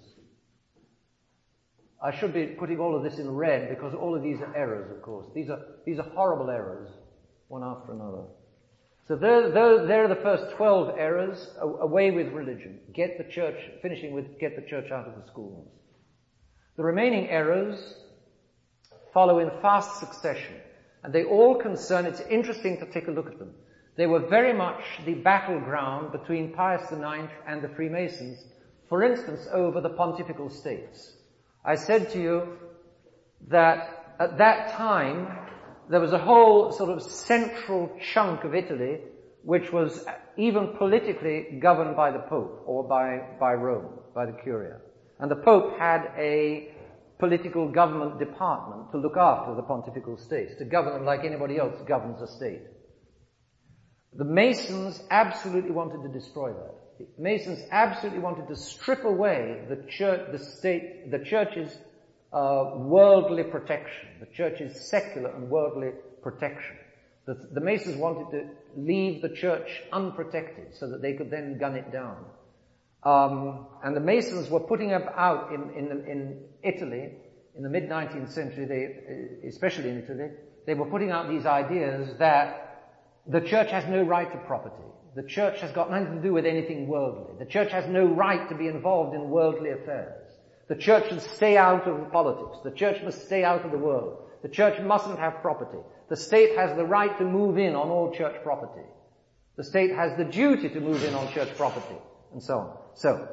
I should be putting all of this in red because all of these are errors, of course. These are, these are horrible errors, one after another. So there, there, there are the first twelve errors, away with religion. Get the church, finishing with get the church out of the schools. The remaining errors follow in fast succession, and they all concern, it's interesting to take a look at them. They were very much the battleground between Pius the Ninth and the Freemasons, for instance, over the pontifical states. I said to you that at that time, there was a whole sort of central chunk of Italy which was even politically governed by the Pope or by, by Rome, by the Curia. And the Pope had a political government department to look after the pontifical states, to govern them like anybody else governs a state. The Masons absolutely wanted to destroy that. The Masons absolutely wanted to strip away the church, the state, the church's uh, worldly protection, the church's secular and worldly protection. The, the Masons wanted to leave the church unprotected so that they could then gun it down. Um, and the Masons were putting up out in, in, in Italy in the mid-nineteenth century, they, especially in Italy, they were putting out these ideas that the church has no right to property. The church has got nothing to do with anything worldly. The church has no right to be involved in worldly affairs. The church should stay out of politics. The church must stay out of the world. The church mustn't have property. The state has the right to move in on all church property. The state has the duty to move in on church property, and so on. So,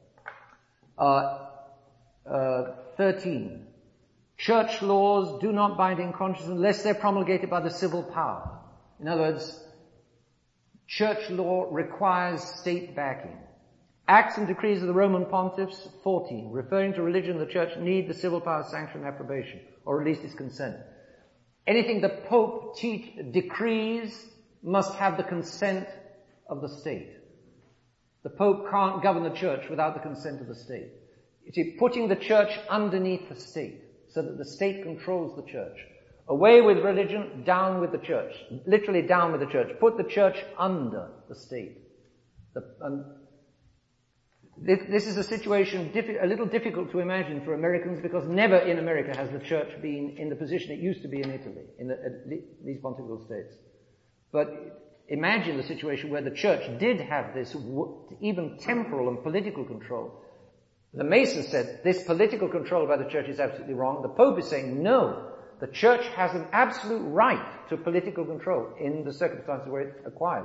uh, uh, thirteen. Church laws do not bind in conscience unless they're promulgated by the civil power. In other words, church law requires state backing. Acts and decrees of the Roman pontiffs, fourteen, referring to religion and the church, need the civil power's sanction and approbation, or at least its consent. Anything the Pope teach, decrees must have the consent of the state. The Pope can't govern the church without the consent of the state. You see, putting the church underneath the state, so that the state controls the church. Away with religion, down with the church. Literally down with the church. Put the church under the state. The, um, this, this is a situation diffi- a little difficult to imagine for Americans, because never in America has the church been in the position it used to be in Italy, in the, uh, these pontifical states. But imagine the situation where the church did have this w- even temporal and political control. The Masons said this political control by the church is absolutely wrong. The Pope is saying no. The church has an absolute right to political control in the circumstances where it acquires.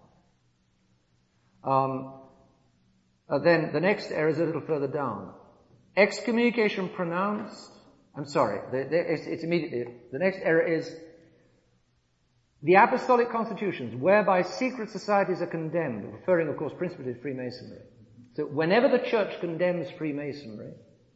Um, uh, then the next error is a little further down. Excommunication pronounced. I'm sorry, the, the, it's, it's immediately. The next error is the apostolic constitutions whereby secret societies are condemned, referring, of course, principally to Freemasonry. So whenever the church condemns Freemasonry,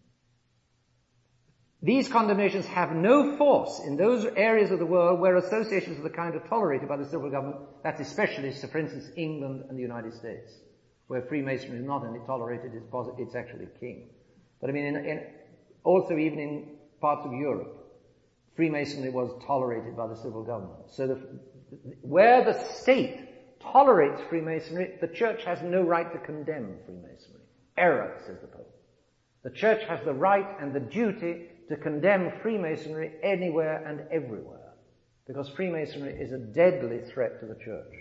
these condemnations have no force in those areas of the world where associations of the kind are tolerated by the civil government. That's especially, so for instance, England and the United States, where Freemasonry is not only tolerated, it's, posit- it's actually king. But I mean, in, in, also even in parts of Europe, Freemasonry was tolerated by the civil government. So the, where the state tolerates Freemasonry, the church has no right to condemn Freemasonry. Error, says the Pope. The church has the right and the duty to condemn Freemasonry anywhere and everywhere, because Freemasonry is a deadly threat to the church.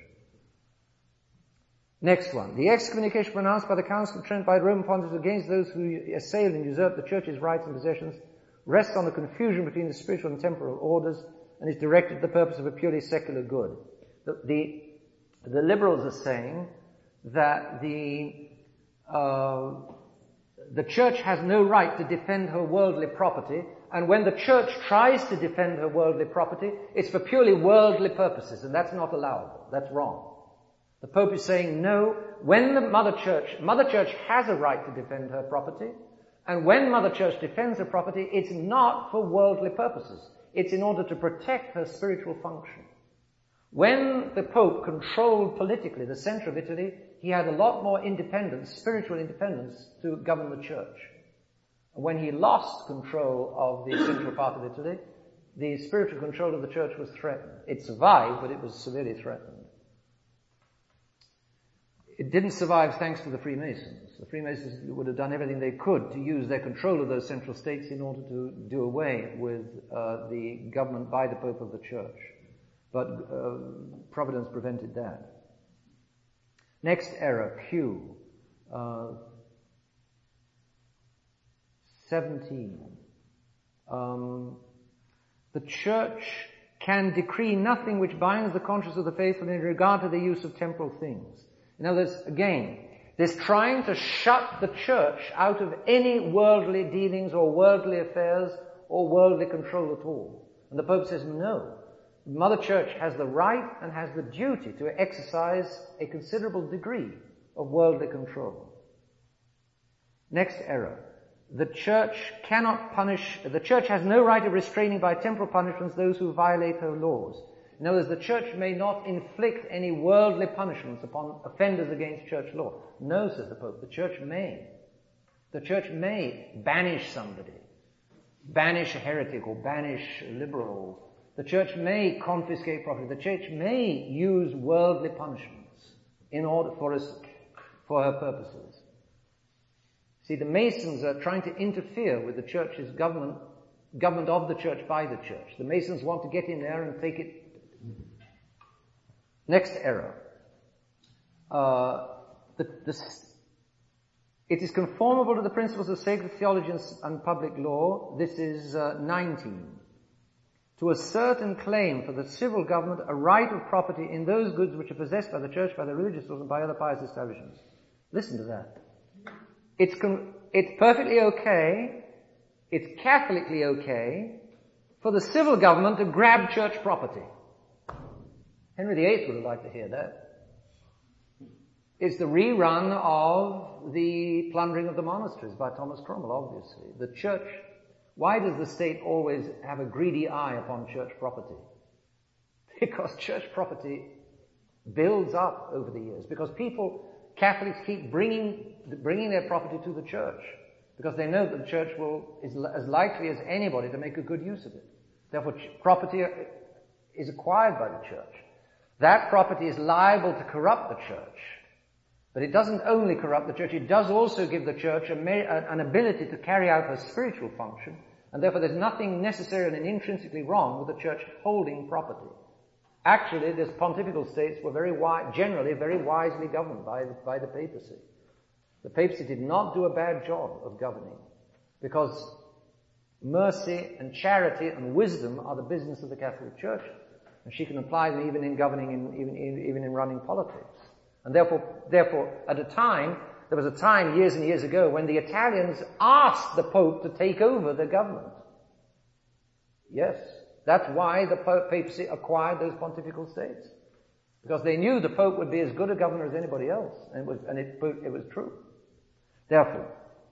Next one. The excommunication pronounced by the Council of Trent by the Roman Pontiffs against those who assail and usurp the church's rights and possessions rests on the confusion between the spiritual and temporal orders and is directed to the purpose of a purely secular good. The, the, the liberals are saying that the uh, the church has no right to defend her worldly property, and when the church tries to defend her worldly property, it's for purely worldly purposes, and that's not allowable. That's wrong. The Pope is saying no, when the Mother Church, Mother Church has a right to defend her property, and when Mother Church defends her property, it's not for worldly purposes. It's in order to protect her spiritual function. When the Pope controlled politically the center of Italy, he had a lot more independence, spiritual independence, to govern the church. When he lost control of the central part of Italy, the spiritual control of the church was threatened. It survived, but it was severely threatened. It didn't survive thanks to the Freemasons. The Freemasons would have done everything they could to use their control of those central states in order to do away with uh, the government by the Pope of the church. But uh, Providence prevented that. Next error, Pew. Uh, seventeen. Um, the church can decree nothing which binds the conscience of the faithful in regard to the use of temporal things. In other words, again, there's trying to shut the church out of any worldly dealings or worldly affairs or worldly control at all. And the Pope says no. Mother Church has the right and has the duty to exercise a considerable degree of worldly control. Next error. The church cannot punish, the church has no right of restraining by temporal punishments those who violate her laws. In other words, the church may not inflict any worldly punishments upon offenders against church law. No, says the Pope, the church may. The church may banish somebody, banish a heretic or banish a liberal. The church may confiscate property. The church may use worldly punishments in order for us, for her purposes. See, the Masons are trying to interfere with the church's government, government of the church by the church. The Masons want to get in there and take it. Next error. Uh, the, the, it is conformable to the principles of sacred theology and, and public law. This is uh, nineteen. To assert and claim for the civil government a right of property in those goods which are possessed by the church, by the religious laws, and by other pious establishments. Listen to that. It's, con- it's perfectly okay, it's Catholically okay, for the civil government to grab church property. Henry the Eighth would have liked to hear that. It's the rerun of the plundering of the monasteries by Thomas Cromwell, obviously. The church, why does the state always have a greedy eye upon church property? Because church property builds up over the years. Because people, Catholics, keep bringing bringing their property to the church. Because they know that the church will is as likely as anybody to make a good use of it. Therefore, property is acquired by the church. That property is liable to corrupt the church. But it doesn't only corrupt the church, it does also give the church a, an ability to carry out her spiritual function, and therefore there's nothing necessarily and intrinsically wrong with the church holding property. Actually, the pontifical states were very wi- generally very wisely governed by the, by the papacy. The papacy did not do a bad job of governing, because mercy and charity and wisdom are the business of the Catholic Church, and she can apply them even in governing, in, even, in, even in running politics. And therefore, therefore, at a time, there was a time years and years ago when the Italians asked the Pope to take over the government. Yes, that's why the papacy acquired those pontifical states. Because they knew the Pope would be as good a governor as anybody else, and it was, and it, it was true. Therefore,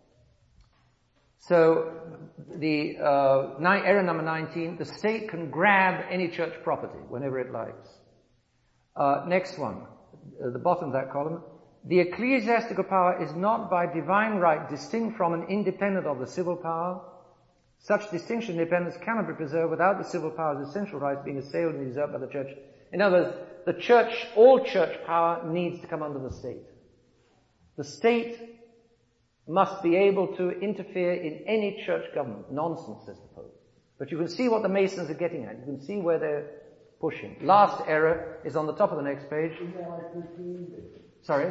so the uh, nine, error number nineteen, the state can grab any church property whenever it likes. Uh, next one, uh, the bottom of that column. The ecclesiastical power is not by divine right distinct from and independent of the civil power. Such distinction and independence cannot be preserved without the civil power's essential rights being assailed and usurped by the church. In other words, the church, all church power needs to come under the state. The state must be able to interfere in any church government. Nonsense, says the Pope. But you can see what the Masons are getting at. You can see where they're pushing. Last error is on the top of the next page. Sorry?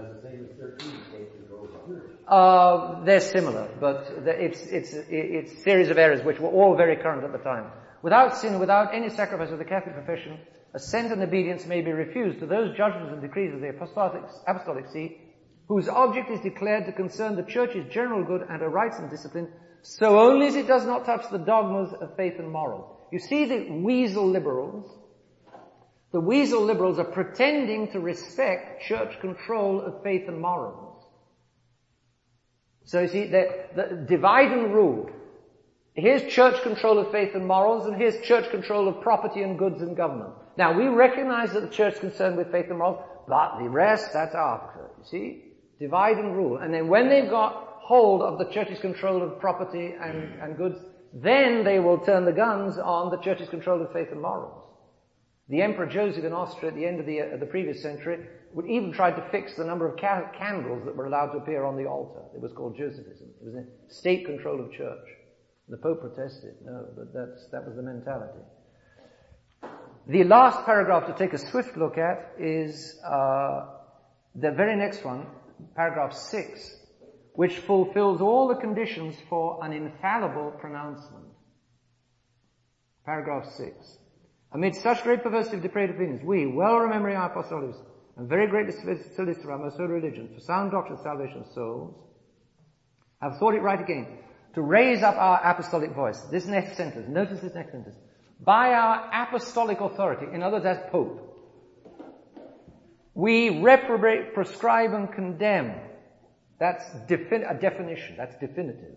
Uh, they're similar, but it's, it's, it's a series of errors which were all very current at the time. Without sin, without any sacrifice of the Catholic profession, assent and obedience may be refused to those judgments and decrees of the apostolic, apostolic see, whose object is declared to concern the Church's general good and her rights and discipline, so only as it does not touch the dogmas of faith and morals. You see the weasel liberals, the weasel liberals are pretending to respect church control of faith and morals. So you see, the, the divide and rule. Here's church control of faith and morals, and here's church control of property and goods and government. Now, we recognize that the church is concerned with faith and morals, but the rest, that's after. You see? Divide and rule. And then when they've got hold of the church's control of property and, and goods, then they will turn the guns on the church's control of faith and morals. The Emperor Joseph in Austria at the end of the, uh, the previous century would even try to fix the number of ca- candles that were allowed to appear on the altar. It was called Josephism. It was a state control of church. The Pope protested. No, but that's, that was the mentality. The last paragraph to take a swift look at is uh, the very next one, paragraph six, which fulfills all the conditions for an infallible pronouncement. Paragraph six. Amid such great perversity of depraved opinions, we, well remembering our apostolics, and very greatly solicitous of our most holy religion, for sound doctrine of salvation of souls, have thought it right again to raise up our apostolic voice. This next sentence, notice this next sentence. By our apostolic authority, in other words, as Pope, we reprobate, prescribe, and condemn. That's defin- a definition. That's definitive.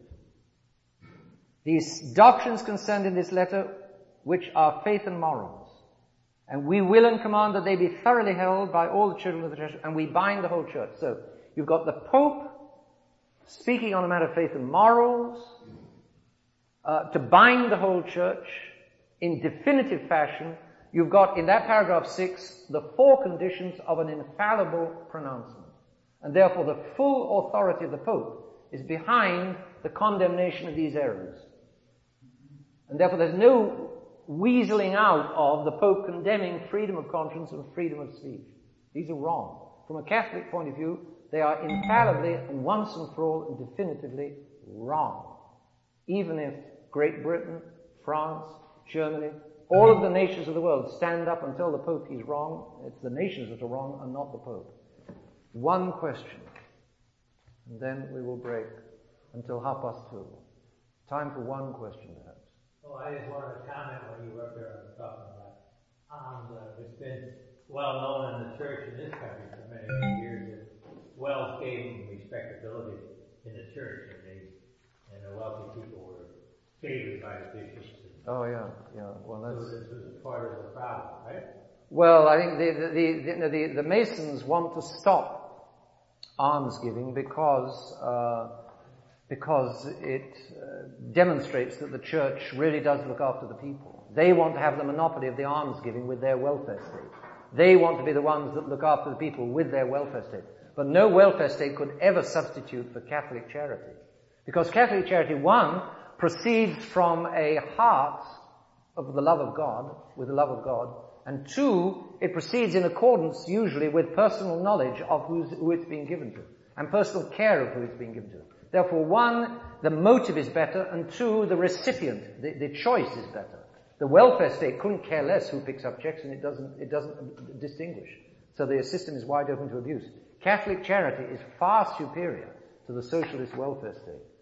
These doctrines concerned in this letter, which are faith and morals. And we will and command that they be thoroughly held by all the children of the church, and we bind the whole church. So, you've got the Pope speaking on a matter of faith and morals, uh, to bind the whole church in definitive fashion. You've got, in that paragraph six, the four conditions of an infallible pronouncement. And therefore the full authority of the Pope is behind the condemnation of these errors. And therefore there's no weaseling out of the Pope condemning freedom of conscience and freedom of speech. These are wrong. From a Catholic point of view, they are infallibly and once and for all and definitively wrong. Even if Great Britain, France, Germany, all of the nations of the world stand up and tell the Pope he's wrong, it's the nations that are wrong and not the Pope. One question, and then we will break until half past two. Time for one question, perhaps. Well, I just wanted to comment when you were up there talking about arms. Uh, it's been well known in the church in this country for many, many years that Wells gave them respectability in the church, and they and the wealthy people were favored by the bishops. Oh yeah, yeah. Well, that's. So this was part of the problem, right? Well, I think the the the the, the Masons want to stop almsgiving because uh, because it uh, demonstrates that the church really does look after the people. They want to have the monopoly of the almsgiving with their welfare state. They want to be the ones that look after the people with their welfare state. But no welfare state could ever substitute for Catholic charity. Because Catholic charity, one, proceeds from a heart of the love of God, with the love of God, and two, it proceeds in accordance usually with personal knowledge of who's, who it's being given to, and personal care of who it's being given to. Therefore, one, the motive is better, and two, the recipient, the, the choice is better. The welfare state couldn't care less who picks up checks, and it doesn't, it doesn't distinguish. So the system is wide open to abuse. Catholic charity is far superior to the socialist welfare state.